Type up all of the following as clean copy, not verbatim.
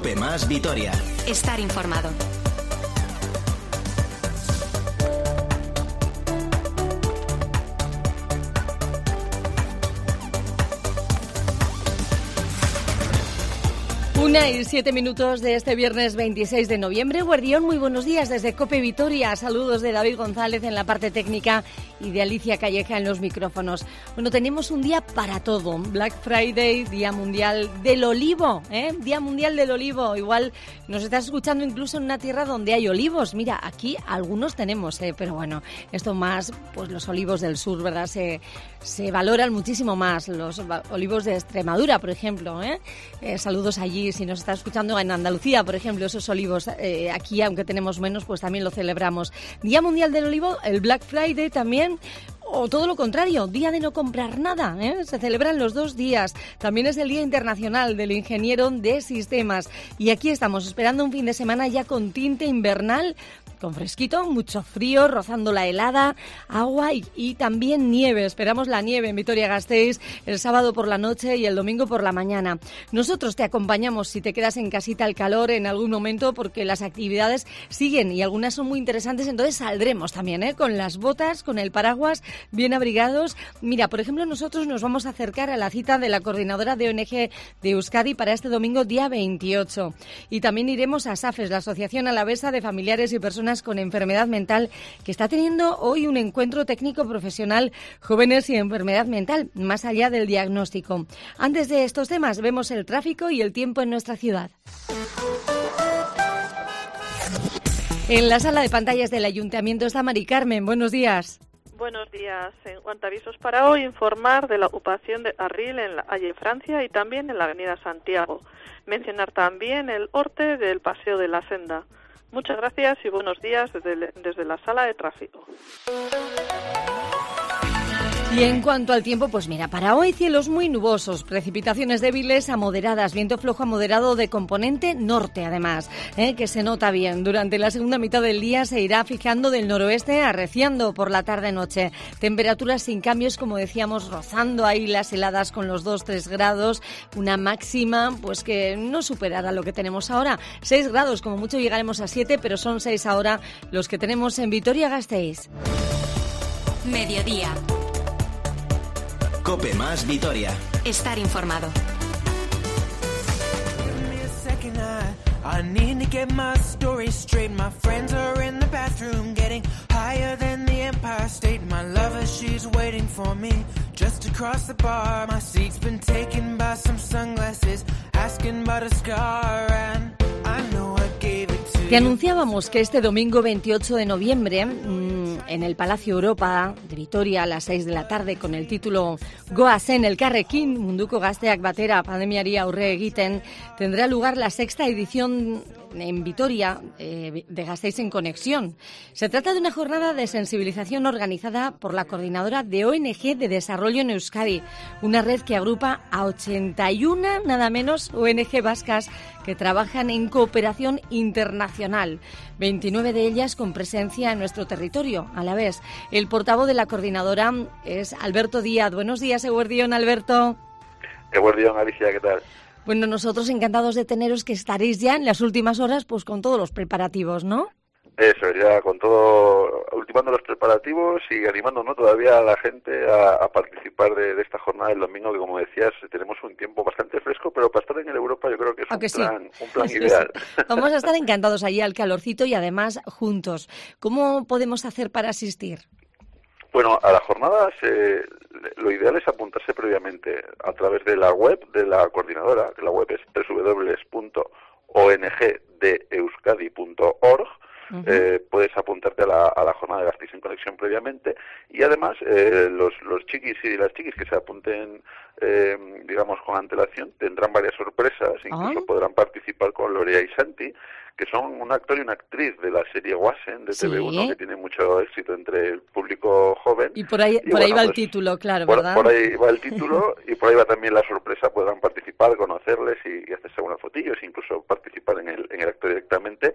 COPE más Vitoria. Estar informado. Una y 7 minutos de este viernes 26 de noviembre. Guardión, muy buenos días desde COPE Vitoria. Saludos de David González en la parte técnica y de Alicia Calleja en los micrófonos. Bueno, tenemos un día para todo. Black Friday, Día Mundial del Olivo, Día Mundial del Olivo. Igual nos estás escuchando incluso en una tierra donde hay olivos. Mira, aquí algunos tenemos, pero bueno, esto más, pues los olivos del sur, ¿verdad? Se valoran muchísimo más. Los olivos de Extremadura, por ejemplo, saludos allí. Si nos está escuchando en Andalucía, por ejemplo, esos olivos, aquí, aunque tenemos menos, pues también lo celebramos. Día Mundial del Olivo, el Black Friday también, o todo lo contrario, día de no comprar nada, se celebran los 2 días. También es el Día Internacional del Ingeniero de Sistemas. Y aquí estamos esperando un fin de semana ya con tinte invernal, con fresquito, mucho frío, rozando la helada, agua y también nieve. Esperamos la nieve en Vitoria-Gasteiz el sábado por la noche y el domingo por la mañana. Nosotros te acompañamos si te quedas en casita al calor en algún momento, porque las actividades siguen y algunas son muy interesantes, entonces saldremos también, con las botas, con el paraguas, bien abrigados. Mira, por ejemplo, nosotros nos vamos a acercar a la cita de la coordinadora de ONG de Euskadi para este domingo, día 28. Y también iremos a SAFES, la Asociación Alavesa de Familiares y Personas con Enfermedad Mental, que está teniendo hoy un encuentro técnico profesional Jóvenes y Enfermedad Mental, más allá del diagnóstico. Antes de estos temas, vemos el tráfico y el tiempo en nuestra ciudad. En la sala de pantallas del Ayuntamiento está Mari Carmen. Buenos días. Buenos días. En cuanto a avisos para hoy, informar de la ocupación de Arril en la calle Francia y también en la avenida Santiago. Mencionar también el Orte del Paseo de la Senda. Muchas gracias y buenos días desde la sala de tráfico. Y en cuanto al tiempo, pues mira, para hoy cielos muy nubosos, precipitaciones débiles a moderadas, viento flojo a moderado de componente norte además, que se nota bien. Durante la segunda mitad del día se irá fijando del noroeste, arreciando por la tarde-noche. Temperaturas sin cambios, como decíamos, rozando ahí las heladas con los 2-3 grados, una máxima pues que no superará lo que tenemos ahora. 6 grados, como mucho llegaremos a 7, pero son 6 ahora los que tenemos en Vitoria-Gasteiz. Mediodía. COPE más Vitoria. Estar informado. I need to get my story straight. My friends are in the bathroom getting higher than the Empire State. My lover, she's waiting for me just across the bar. My seat's been taken by some sunglasses asking about a scar, and I know I gave it to you. Te anunciábamos que este domingo 28 de noviembre en el Palacio Europa de Vitoria a las 6 de la tarde con el título Goazen elkarrekin munduko gazteak batera pandemiari aurre egiten, tendrá lugar la 6ª edición en Vitoria de Gasteiz en Conexión. Se trata de una jornada de sensibilización organizada por la coordinadora de ONG de Desarrollo en Euskadi, una red que agrupa a 81, nada menos, ONG vascas que trabajan en cooperación internacional, 29 de ellas con presencia en nuestro territorio, a la vez. El portavoz de la coordinadora es Alberto Díaz. Buenos días, Eguerdión, Alberto. Eguerdión, Alicia, ¿qué tal? Bueno, nosotros encantados de teneros, que estaréis ya en las últimas horas pues con todos los preparativos, ¿no? Eso, ya con todo, ultimando los preparativos y animando, ¿no?, todavía a la gente a participar de esta jornada del domingo, que como decías, tenemos un tiempo bastante fresco, pero para estar en el Europa yo creo que es un plan ideal. Sí. Vamos a estar encantados allí al calorcito y además juntos. ¿Cómo podemos hacer para asistir? Bueno, a la jornada lo ideal es apuntarse previamente a través de la web de la coordinadora, que la web es www.ongdeuskadi.org. Puedes apuntarte a la jornada de Gasteiz en Conexión previamente, y además los chiquis y las chiquis que se apunten digamos con antelación tendrán varias sorpresas, incluso podrán participar con Lorea y Santi, que son un actor y una actriz de la serie Goazen de TV1, que tiene mucho éxito entre el público joven. Y por ahí va el título, claro, ¿verdad? Por ahí va el título y por ahí va también la sorpresa. Podrán participar, conocerles y hacerse unas fotillos, incluso participar en el acto directamente.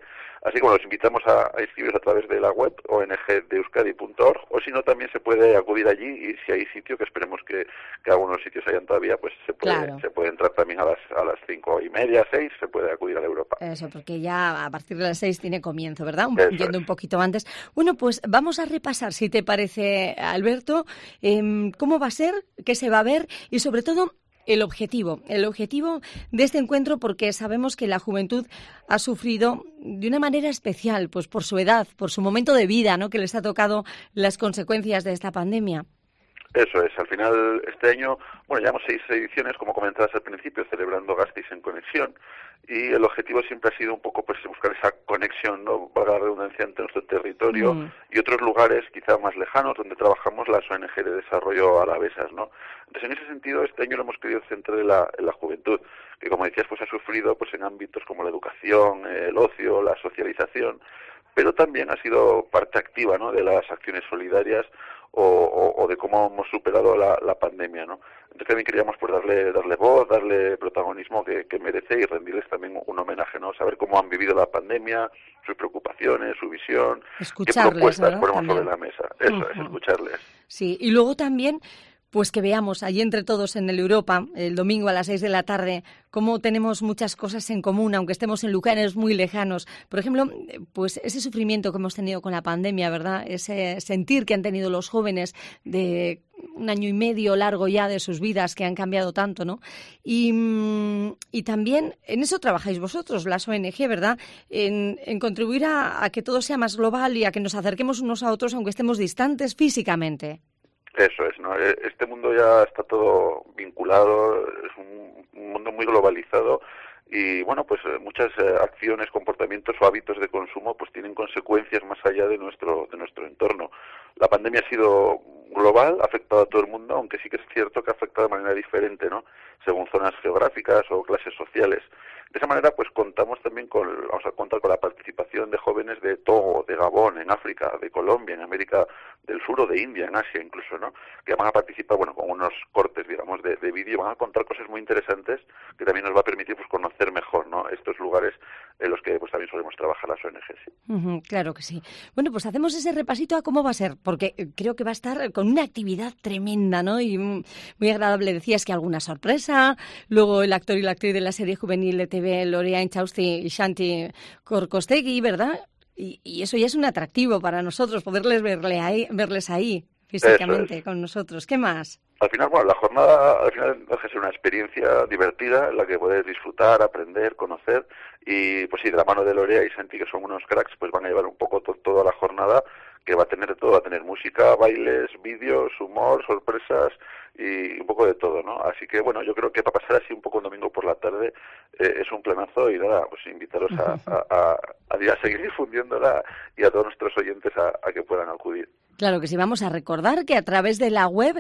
Así que bueno, los invitamos a inscribiros a través de la web ongdeuskadi.org, o si no también se puede acudir allí, y si hay sitio, que esperemos que algunos sitios hayan todavía, pues se puede entrar también a las 5:30, 6, se puede acudir a la Europa. Eso, porque ya a partir de las 6 tiene comienzo, ¿verdad? Yendo un poquito antes. Bueno, pues vamos a repasar, si te parece, Alberto, cómo va a ser, qué se va a ver y sobre todo el objetivo de este encuentro, porque sabemos que la juventud ha sufrido de una manera especial, pues por su edad, por su momento de vida, ¿no?, que les ha tocado las consecuencias de esta pandemia. Eso es, al final este año, llevamos 6 ediciones, como comentabas al principio, celebrando Gasteiz en Conexión, y el objetivo siempre ha sido un poco pues buscar esa conexión, ¿no?, valga la redundancia, entre nuestro territorio y otros lugares quizá más lejanos donde trabajamos las ONG de desarrollo alavesas, ¿no? Entonces, en ese sentido, este año lo hemos querido centrar en la juventud, que como decías, pues ha sufrido pues en ámbitos como la educación, el ocio, la socialización, pero también ha sido parte activa, ¿no?, de las acciones solidarias o de cómo hemos superado la pandemia, ¿no? Entonces también queríamos pues darle voz, darle protagonismo que merece, y rendirles también un homenaje, ¿no? Saber cómo han vivido la pandemia, sus preocupaciones, su visión, qué propuestas ponemos sobre la mesa. Eso es, escucharles. Sí, y luego también pues que veamos allí entre todos en el Europa, el domingo a las 6 de la tarde, cómo tenemos muchas cosas en común, aunque estemos en lugares muy lejanos. Por ejemplo, pues ese sufrimiento que hemos tenido con la pandemia, ¿verdad? Ese sentir que han tenido los jóvenes de 1 año y medio largo ya de sus vidas, que han cambiado tanto, ¿no? Y también en eso trabajáis vosotros, las ONG, ¿verdad? En contribuir a que todo sea más global y a que nos acerquemos unos a otros, aunque estemos distantes físicamente. Eso es, ¿no? Este mundo ya está todo vinculado, es un mundo muy globalizado, y bueno, pues muchas acciones, comportamientos o hábitos de consumo pues tienen consecuencias más allá de nuestro entorno. La pandemia ha sido global, ha afectado a todo el mundo, aunque sí que es cierto que ha afectado de manera diferente, ¿no?, según zonas geográficas o clases sociales. De esa manera, pues vamos a contar con la participación de jóvenes de Togo, de Gabón, en África, de Colombia, en América del Sur o de India, en Asia incluso, ¿no?, que van a participar, con unos cortes, digamos, de vídeo, van a contar cosas muy interesantes que también nos va a permitir pues conocer mejor, ¿no?, estos lugares en los que pues también solemos trabajar las ONGs. Sí. Claro que sí. Bueno, pues hacemos ese repasito a cómo va a ser, porque creo que va a estar con una actividad tremenda, ¿no?, y muy agradable. Decías que alguna sorpresa, luego el actor y la actriz de la serie juvenil de TV, Lorea Inchausti y Shanti Korkostegui, ¿verdad? Y eso ya es un atractivo para nosotros, poderles verles ahí físicamente con nosotros. ¿Qué más? Al final, la jornada deja de ser una experiencia divertida en la que poder disfrutar, aprender, conocer, y pues sí, de la mano de Lorea y Santi, que son unos cracks, pues van a llevar un poco toda la jornada, que va a tener de todo, va a tener música, bailes, vídeos, humor, sorpresas y un poco de todo, ¿no? Así que yo creo que para pasar así un poco un domingo por la tarde es un planazo, y nada, pues invitaros a seguir difundiéndola, y a todos nuestros oyentes a que puedan acudir. Claro que sí, vamos a recordar que a través de la web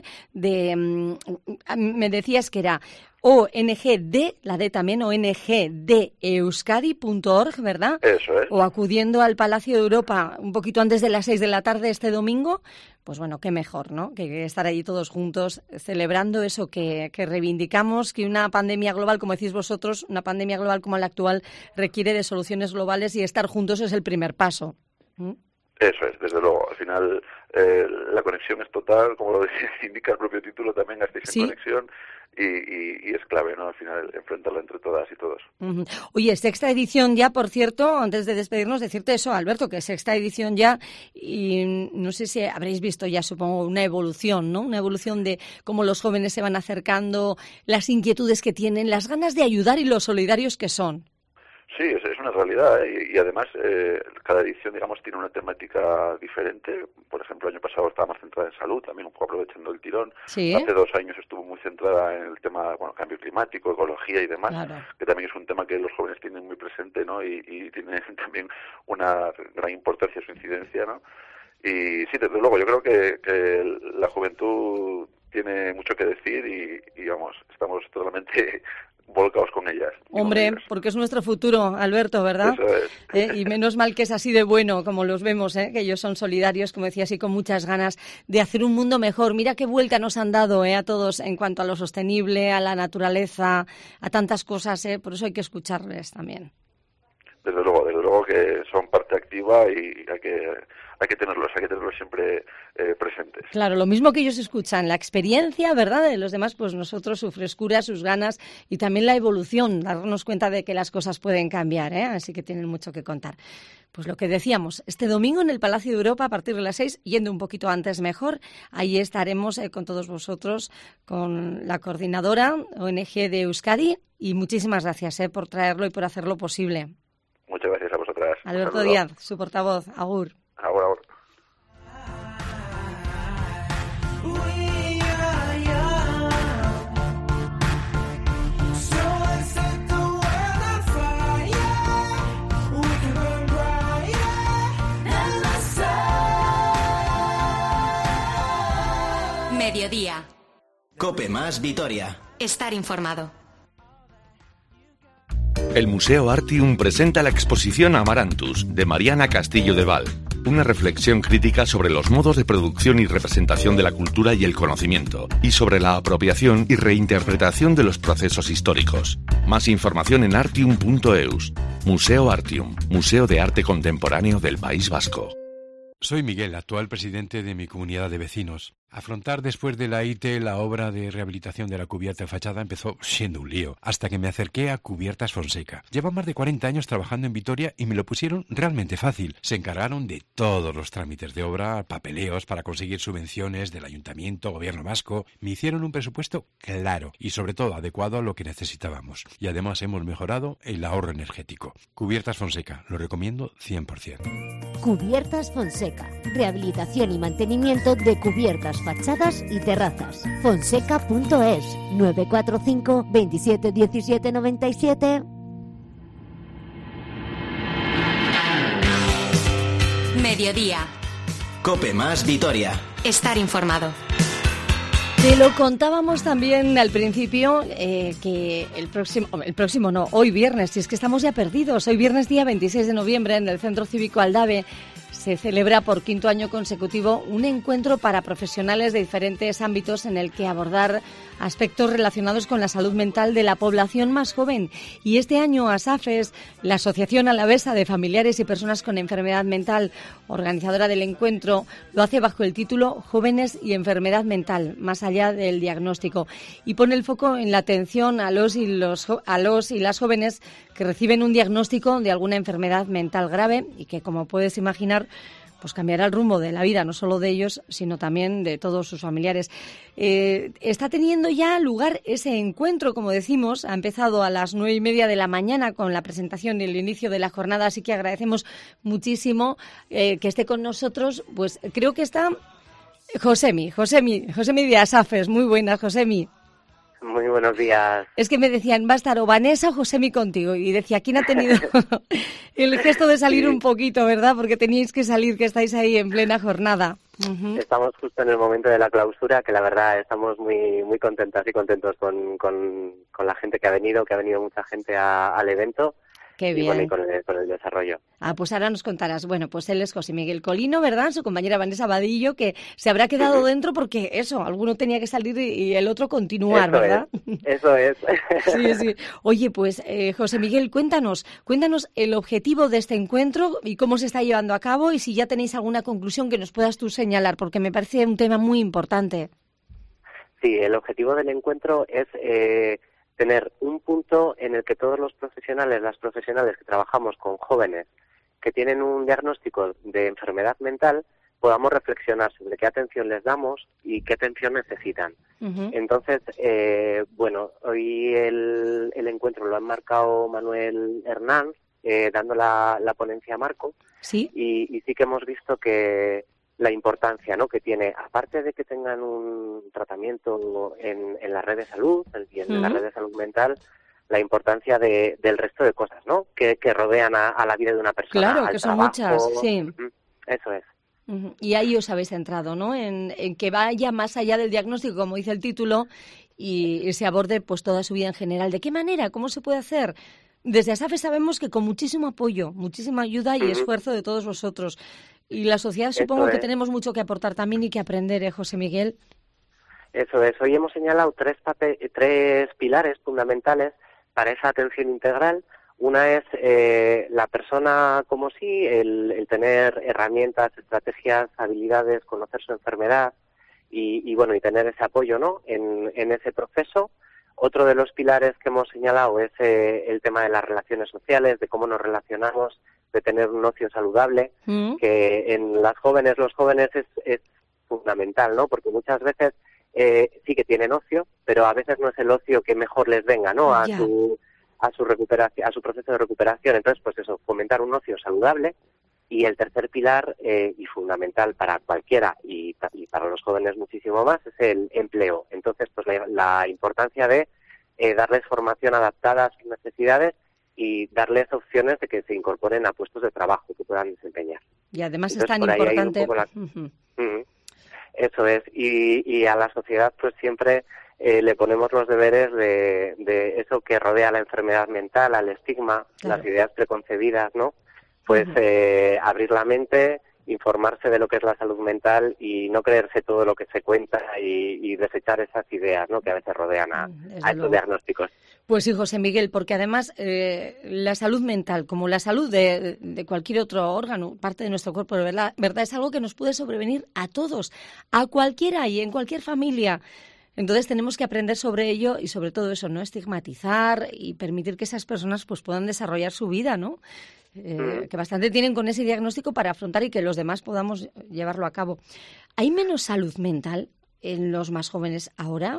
me decías que era ONGD, la D también, ongdeuskadi.org, ¿verdad? Eso es. O acudiendo al Palacio de Europa un poquito antes de las 6 de la tarde este domingo, pues qué mejor, ¿no?, que estar allí todos juntos celebrando eso que reivindicamos, que una pandemia global, como decís vosotros, una pandemia global como la actual requiere de soluciones globales, y estar juntos es el primer paso. Eso es, desde luego. Al final la conexión es total, como lo indica el propio título, también Gasteiz en Conexión, y es clave, ¿no?, al final enfrentarla entre todas y todos. Oye, sexta edición ya, por cierto, antes de despedirnos, decirte eso, Alberto, que sexta edición ya, y no sé si habréis visto ya, supongo, una evolución, ¿no?, una evolución de cómo los jóvenes se van acercando, las inquietudes que tienen, las ganas de ayudar y los solidarios que son. Sí, es una realidad, y además cada edición, digamos, tiene una temática diferente. Por ejemplo, el año pasado estaba más centrada en salud, también un poco aprovechando el tirón. ¿Sí? Hace 2 años estuvo muy centrada en el tema, cambio climático, ecología y demás, claro, que también es un tema que los jóvenes tienen muy presente, ¿no?, y tiene también una gran importancia su incidencia, ¿no? Y sí, desde luego, yo creo que la juventud tiene mucho que decir, y vamos, estamos totalmente volcados con ellas. Hombre, porque es nuestro futuro, Alberto, ¿verdad? Eso es. Y menos mal que es así de bueno, como los vemos, que ellos son solidarios, como decía, así con muchas ganas de hacer un mundo mejor. Mira qué vuelta nos han dado a todos en cuanto a lo sostenible, a la naturaleza, a tantas cosas, por eso hay que escucharles también. desde luego que son parte activa y hay que tenerlos siempre presentes. Claro, lo mismo que ellos escuchan, la experiencia, ¿verdad?, de los demás, pues nosotros su frescura, sus ganas y también la evolución, darnos cuenta de que las cosas pueden cambiar, ¿eh? Así que tienen mucho que contar. Pues lo que decíamos, este domingo en el Palacio de Europa a partir de las 6, yendo un poquito antes mejor, ahí estaremos con todos vosotros, con la coordinadora ONG de Euskadi, y muchísimas gracias por traerlo y por hacerlo posible. Muchas gracias a vosotras. Alberto Díaz, su portavoz. Agur. Agur. Mediodía. COPE más Vitoria. Estar informado. El Museo Artium presenta la exposición Amarantus, de Mariana Castillo de Val, una reflexión crítica sobre los modos de producción y representación de la cultura y el conocimiento, y sobre la apropiación y reinterpretación de los procesos históricos. Más información en artium.eus. Museo Artium, Museo de Arte Contemporáneo del País Vasco. Soy Miguel, actual presidente de mi comunidad de vecinos. Afrontar después de la IT la obra de rehabilitación de la cubierta de fachada empezó siendo un lío, hasta que me acerqué a Cubiertas Fonseca. Llevan más de 40 años trabajando en Vitoria y me lo pusieron realmente fácil. Se encargaron de todos los trámites de obra, papeleos para conseguir subvenciones del Ayuntamiento, Gobierno vasco. Me hicieron un presupuesto claro y sobre todo adecuado a lo que necesitábamos. Y además hemos mejorado el ahorro energético. Cubiertas Fonseca, lo recomiendo 100%. Cubiertas Fonseca, rehabilitación y mantenimiento de cubiertas, fachadas y terrazas. Fonseca.es 945 27 17 97. Mediodía. COPE más Vitoria. Estar informado. Te lo contábamos también al principio que hoy viernes, si es que estamos ya perdidos, hoy viernes día 26 de noviembre en el Centro Cívico Aldave se celebra por quinto año consecutivo un encuentro para profesionales de diferentes ámbitos en el que abordar aspectos relacionados con la salud mental de la población más joven. Y este año ASAFES, la Asociación Alavesa de Familiares y Personas con Enfermedad Mental, organizadora del encuentro, lo hace bajo el título Jóvenes y Enfermedad Mental, más allá del diagnóstico, y pone el foco en la atención a los y las jóvenes que reciben un diagnóstico de alguna enfermedad mental grave y que, como puedes imaginar, pues cambiará el rumbo de la vida, no solo de ellos, sino también de todos sus familiares. Está teniendo ya lugar ese encuentro, como decimos, ha empezado a las 9:30 de la mañana con la presentación y el inicio de la jornada, así que agradecemos muchísimo que esté con nosotros. Pues creo que está Josemi de ASAFES. Muy buenas, Josemi. Muy buenos días. Es que me decían, va a estar o Vanessa o Josemi contigo. Y decía, ¿quién ha tenido el gesto de salir un poquito, verdad? Porque teníais que salir, que estáis ahí en plena jornada. Uh-huh. Estamos justo en el momento de la clausura, que la verdad estamos muy contentas y contentos con la gente que ha venido mucha gente al evento. Qué bien. Y bueno, y con el desarrollo. Pues ahora nos contarás. Bueno, pues él es José Miguel Colino, ¿verdad? Su compañera Vanessa Vadillo, que se habrá quedado dentro porque alguno tenía que salir y el otro continuar, eso ¿verdad? Eso es. Sí. Oye, pues José Miguel, cuéntanos el objetivo de este encuentro y cómo se está llevando a cabo y si ya tenéis alguna conclusión que nos puedas tú señalar, porque me parece un tema muy importante. Sí, el objetivo del encuentro es tener un punto en el que todos las profesionales que trabajamos con jóvenes que tienen un diagnóstico de enfermedad mental, podamos reflexionar sobre qué atención les damos y qué atención necesitan. Uh-huh. Entonces, hoy el encuentro lo ha enmarcado Manuel Hernández, dando la ponencia a Marco. ¿Sí? Y sí que hemos visto que la importancia, ¿no?, que tiene, aparte de que tengan un tratamiento en la red de salud y en la red de salud mental, la importancia del resto de cosas, ¿no?, que rodean a la vida de una persona. Claro, que son muchas, sí. Eso es. Uh-huh. Y ahí os habéis centrado, ¿no?, en que vaya más allá del diagnóstico, como dice el título, y se aborde pues toda su vida en general. ¿De qué manera? ¿Cómo se puede hacer? Desde ASAFES sabemos que con muchísimo apoyo, muchísima ayuda y esfuerzo de todos vosotros. Y la sociedad supongo que tenemos mucho que aportar también y que aprender, José Miguel. Eso es. Hoy hemos señalado tres pilares fundamentales para esa atención integral. Una es la persona como sí, el tener herramientas, estrategias, habilidades, conocer su enfermedad y tener ese apoyo, ¿no?, en ese proceso. Otro de los pilares que hemos señalado es el tema de las relaciones sociales, de cómo nos relacionamos, de tener un ocio saludable, que en los jóvenes es fundamental, ¿no?, porque muchas veces sí que tienen ocio, pero a veces no es el ocio que mejor les venga, ¿no?, a su recuperación, a su proceso de recuperación. Entonces, pues eso, fomentar un ocio saludable. Y el tercer pilar, y fundamental para cualquiera y para los jóvenes muchísimo más, es el empleo. Entonces, pues la importancia de darles formación adaptada a sus necesidades y darles opciones de que se incorporen a puestos de trabajo que puedan desempeñar. Y además Entonces, es tan importante. Eso es. Y a la sociedad, pues siempre le ponemos los deberes de eso que rodea la enfermedad mental, al estigma, las ideas preconcebidas, ¿no? Pues abrir la mente, informarse de lo que es la salud mental y no creerse todo lo que se cuenta y desechar esas ideas, ¿no?, que a veces rodean a estos diagnósticos. Pues sí, José Miguel, porque además la salud mental, como la salud de cualquier otro órgano, parte de nuestro cuerpo, ¿verdad? Es algo que nos puede sobrevenir a todos, a cualquiera y en cualquier familia. Entonces tenemos que aprender sobre ello y sobre todo eso, no estigmatizar y permitir que esas personas pues puedan desarrollar su vida, ¿no? Que bastante tienen con ese diagnóstico para afrontar y que los demás podamos llevarlo a cabo. ¿Hay menos salud mental en los más jóvenes ahora?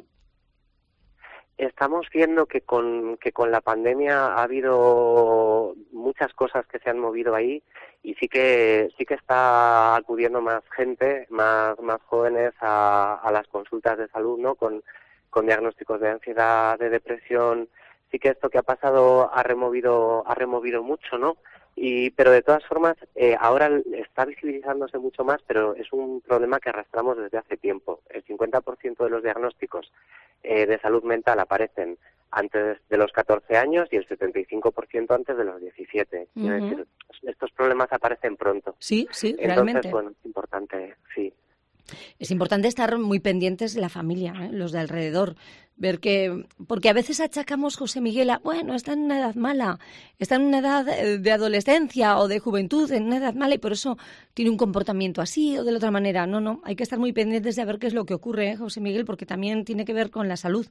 Estamos viendo que con la pandemia ha habido muchas cosas que se han movido ahí y sí que está acudiendo más gente, más jóvenes a las consultas de salud, ¿no?, con diagnósticos de ansiedad, de depresión. Sí que esto que ha pasado ha removido mucho, ¿no? Pero de todas formas, ahora está visibilizándose mucho más, pero es un problema que arrastramos desde hace tiempo. El 50% de los diagnósticos de salud mental aparecen antes de los 14 años y el 75% antes de los 17. Es decir, estos problemas aparecen pronto. Sí, Entonces, realmente. Bueno, es importante, sí. Es importante estar muy pendientes de la familia, los de alrededor, ver que, porque a veces achacamos, José Miguel, está en una edad mala, está en una edad de adolescencia o de juventud, en una edad mala y por eso tiene un comportamiento así o de la otra manera. No, hay que estar muy pendientes de ver qué es lo que ocurre, José Miguel, porque también tiene que ver con la salud.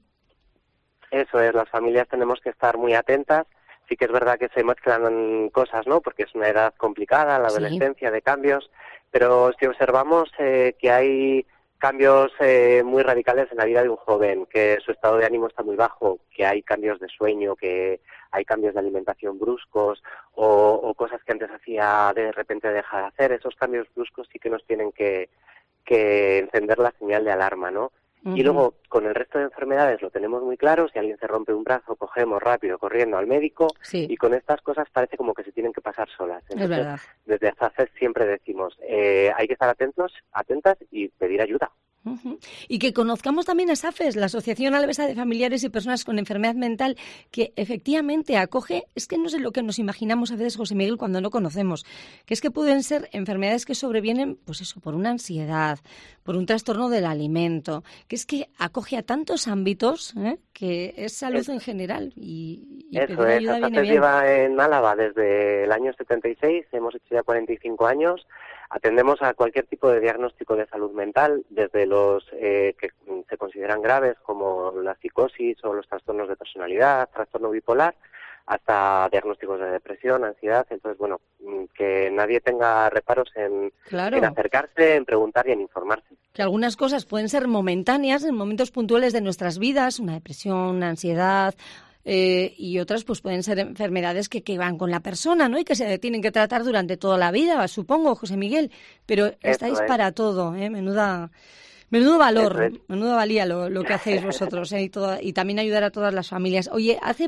Eso es, las familias tenemos que estar muy atentas. Sí que es verdad que se mezclan cosas, ¿no?, porque es una edad complicada, la adolescencia, de cambios, pero si observamos que hay cambios muy radicales en la vida de un joven, que su estado de ánimo está muy bajo, que hay cambios de sueño, que hay cambios de alimentación bruscos o cosas que antes hacía de repente deja de hacer, esos cambios bruscos sí que nos tienen que encender la señal de alarma, ¿no? Y luego, con el resto de enfermedades lo tenemos muy claro, si alguien se rompe un brazo, cogemos rápido corriendo al médico, y con estas cosas parece como que se tienen que pasar solas. Entonces, es verdad. Desde ASACES siempre decimos, hay que estar atentas y pedir ayuda. Y que conozcamos también a SAFES, la Asociación Alavesa de Familiares y Personas con Enfermedad Mental, que efectivamente acoge, es que no sé lo que nos imaginamos a veces, José Miguel, cuando no conocemos, que es que pueden ser enfermedades que sobrevienen, pues eso, por una ansiedad, por un trastorno del alimento, que es que acoge a tantos ámbitos, que es salud en general y pedir ayuda viene bien. Lleva en Álava desde el año 76, hemos hecho ya 45 años. Atendemos a cualquier tipo de diagnóstico de salud mental, desde los que se consideran graves, como la psicosis o los trastornos de personalidad, trastorno bipolar, hasta diagnósticos de depresión, ansiedad. Entonces, bueno, que nadie tenga reparos en acercarse, en preguntar y en informarse. Que algunas cosas pueden ser momentáneas, en momentos puntuales de nuestras vidas, una depresión, una ansiedad, y otras pues pueden ser enfermedades que van con la persona, ¿no? Y que se tienen que tratar durante toda la vida, supongo, José Miguel. Pero estáis para todo, menudo valor, menuda valía lo que hacéis vosotros, y también ayudar a todas las familias. Oye, hace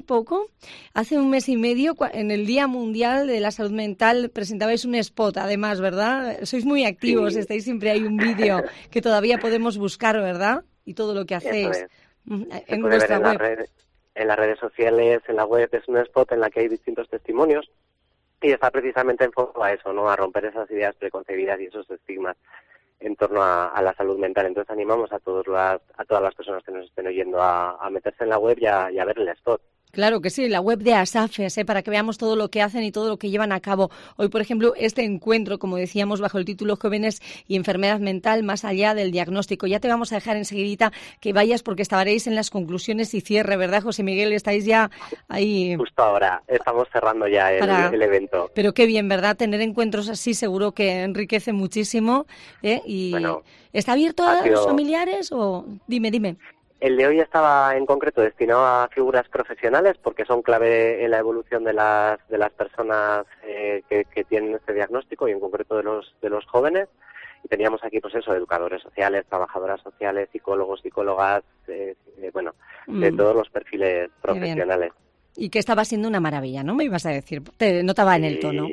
un mes y medio, en el Día Mundial de la Salud Mental, presentabais un spot, además, ¿verdad? Sois muy activos, estáis siempre hay un vídeo que todavía podemos buscar, ¿verdad? Y todo lo que hacéis en vuestra web. En las redes sociales, en la web, es un spot en la que hay distintos testimonios y está precisamente enfocado a eso, ¿no? A romper esas ideas preconcebidas y esos estigmas en torno a la salud mental. Entonces animamos a todas las personas que nos estén oyendo a meterse en la web y a ver el spot. Claro que sí, la web de ASAFES, para que veamos todo lo que hacen y todo lo que llevan a cabo. Hoy, por ejemplo, este encuentro, como decíamos, bajo el título Jóvenes y Enfermedad Mental más allá del diagnóstico. Ya te vamos a dejar enseguidita que vayas porque estaréis en las conclusiones y cierre, ¿verdad, José Miguel? Estáis ya ahí... Justo ahora, estamos cerrando ya el evento. Pero qué bien, ¿verdad? Tener encuentros así seguro que enriquece muchísimo. Y bueno, ¿está abierto a los familiares o...? Dime. El de hoy estaba en concreto destinado a figuras profesionales porque son clave en la evolución de las personas que tienen este diagnóstico y en concreto de los jóvenes. Y teníamos aquí, pues eso, educadores sociales, trabajadoras sociales, psicólogos, psicólogas, de todos los perfiles profesionales. Y que estaba siendo una maravilla, ¿no? Me ibas a decir, te notaba en el tono.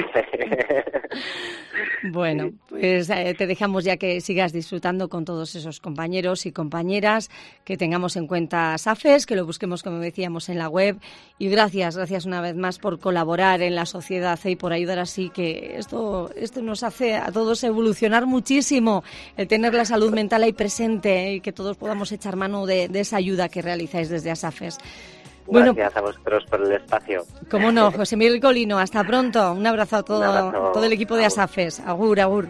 Bueno, pues te dejamos ya que sigas disfrutando con todos esos compañeros y compañeras, que tengamos en cuenta ASAFES, que lo busquemos, como decíamos, en la web. Y gracias una vez más por colaborar en la sociedad y por ayudar así, que esto nos hace a todos evolucionar muchísimo, el tener la salud mental ahí presente y que todos podamos echar mano de esa ayuda que realizáis desde ASAFES. Gracias a vosotros por el espacio. Cómo no, José Miguel Colino, hasta pronto. Un abrazo a todo el equipo de ASAFES. Agur, agur.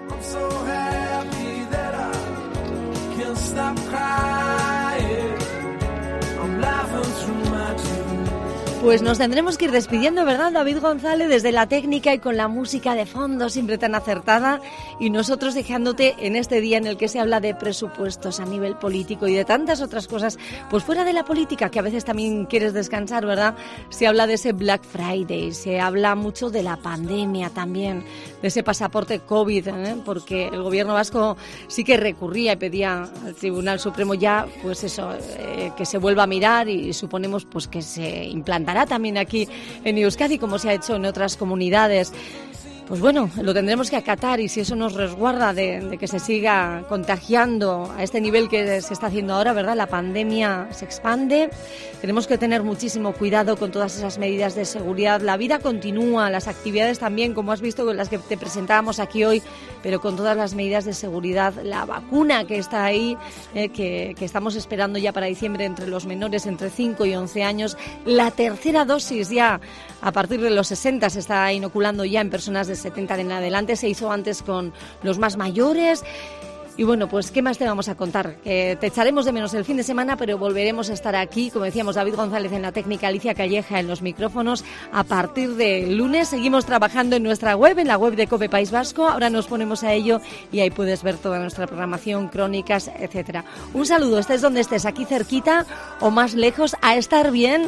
Pues nos tendremos que ir despidiendo, ¿verdad, David González? Desde la técnica y con la música de fondo siempre tan acertada, y nosotros dejándote en este día en el que se habla de presupuestos a nivel político y de tantas otras cosas, pues fuera de la política, que a veces también quieres descansar, ¿verdad? Se habla de ese Black Friday, se habla mucho de la pandemia también, de ese pasaporte COVID, porque el gobierno vasco sí que recurría y pedía al Tribunal Supremo ya, pues eso, que se vuelva a mirar, y suponemos pues que se implantará también aquí en Euskadi, como se ha hecho en otras comunidades. Pues bueno, lo tendremos que acatar, y si eso nos resguarda de que se siga contagiando a este nivel que se está haciendo ahora, ¿verdad? La pandemia se expande. Tenemos que tener muchísimo cuidado con todas esas medidas de seguridad. La vida continúa, las actividades también, como has visto, con las que te presentábamos aquí hoy, pero con todas las medidas de seguridad. La vacuna que está ahí, que estamos esperando ya para diciembre entre los menores entre 5 y 11 años. La tercera dosis ya a partir de los 60 se está inoculando ya en personas de 70 en adelante. Se hizo antes con los más mayores. Y bueno, pues ¿qué más te vamos a contar? Te echaremos de menos el fin de semana, pero volveremos a estar aquí, como decíamos, David González en la técnica, Alicia Calleja en los micrófonos. A partir del lunes seguimos trabajando en nuestra web, en la web de COPE País Vasco. Ahora nos ponemos a ello y ahí puedes ver toda nuestra programación, crónicas, etcétera. Un saludo, estés donde estés, aquí cerquita o más lejos, a estar bien,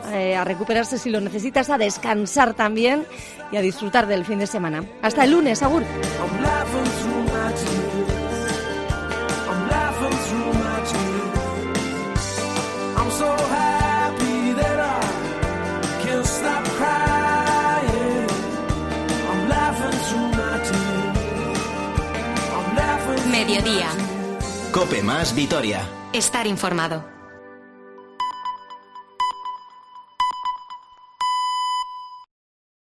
a recuperarse si lo necesitas, a descansar también y a disfrutar del fin de semana. Hasta el lunes, agur. Mediodía. COPE más Vitoria. Estar informado.